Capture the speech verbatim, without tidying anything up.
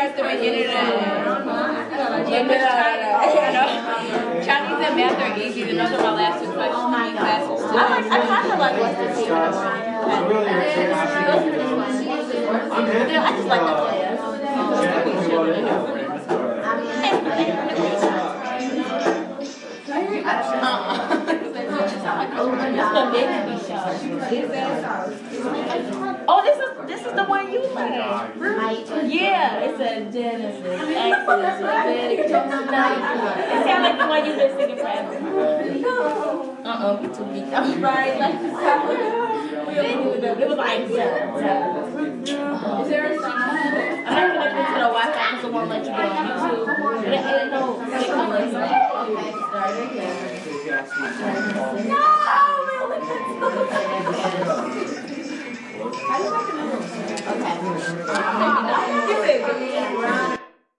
at the beginning of that. Chinese and math are easy. Those are my last two questions. Oh my classes too. I like. I kind of like what's the favorite one. I just like the class. Oh, this is this is the one you like. Yeah, it's a Genesis. Exodus, Leviticus. It sounds like the one you've been singing forever. Uh-oh, you too weak. I'm right. Like, it was like, yeah. Is there a song? I'm not connected to the Wi-Fi because it won't let you get on YouTube. But it ain't no signal. No, really? Okay.